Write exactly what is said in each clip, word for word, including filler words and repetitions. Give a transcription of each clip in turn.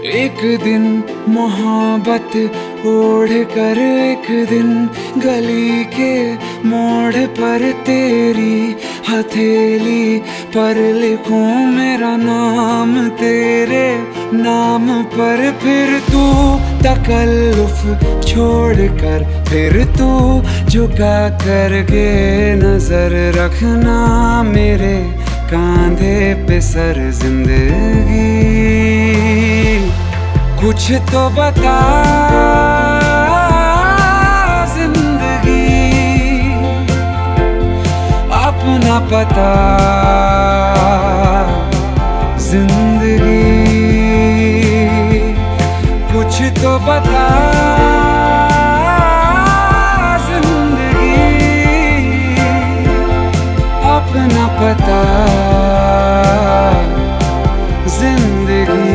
एक दिन मोहब्बत ओढ़ कर एक दिन गली के मोड़ पर तेरी हथेली पर लिखूं मेरा नाम तेरे नाम पर। फिर तू तकल्लुफ छोड़ कर फिर तू झुका करके नजर रखना मेरे कांधे पे सर जिंदगी। कुछ तो बता जिंदगी, अपना पता जिंदगी। कुछ तो बता जिंदगी, अपना पता जिंदगी।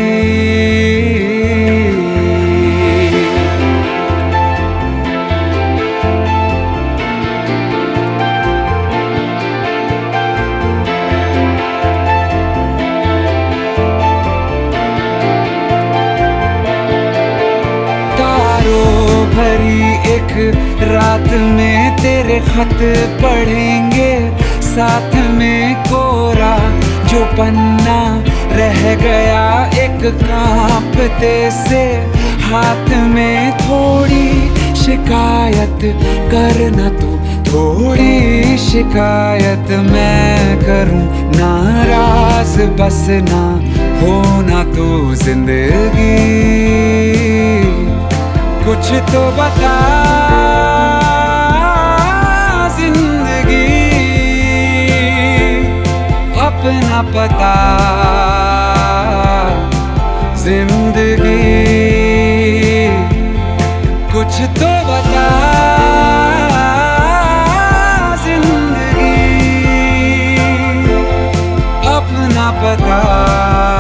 भरी एक रात में तेरे खत पढ़ेंगे साथ में कोरा जो पन्ना रह गया एक कांपते से हाथ में। थोड़ी शिकायत करना तू थोड़ी शिकायत मैं करूं, नाराज बस ना होना तू जिंदगी। कुछ तो बता जिंदगी, अपना पता जिंदगी। कुछ तो बता जिंदगी, अपना पता।